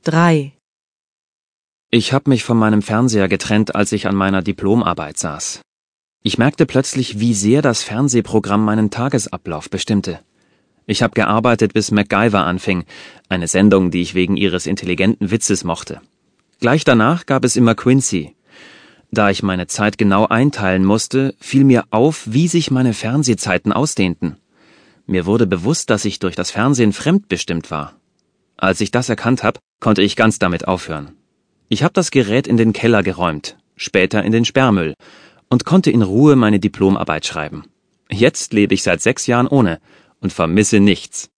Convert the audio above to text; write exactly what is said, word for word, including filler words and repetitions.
drei. Ich habe mich von meinem Fernseher getrennt, als ich an meiner Diplomarbeit saß. Ich merkte plötzlich, wie sehr das Fernsehprogramm meinen Tagesablauf bestimmte. Ich habe gearbeitet, bis MacGyver anfing, eine Sendung, die ich wegen ihres intelligenten Witzes mochte. Gleich danach gab es immer Quincy. Da ich meine Zeit genau einteilen musste, fiel mir auf, wie sich meine Fernsehzeiten ausdehnten. Mir wurde bewusst, dass ich durch das Fernsehen fremdbestimmt war. Als ich das erkannt habe, konnte ich ganz damit aufhören. Ich habe das Gerät in den Keller geräumt, später in den Sperrmüll und konnte in Ruhe meine Diplomarbeit schreiben. Jetzt lebe ich seit sechs Jahren ohne und vermisse nichts.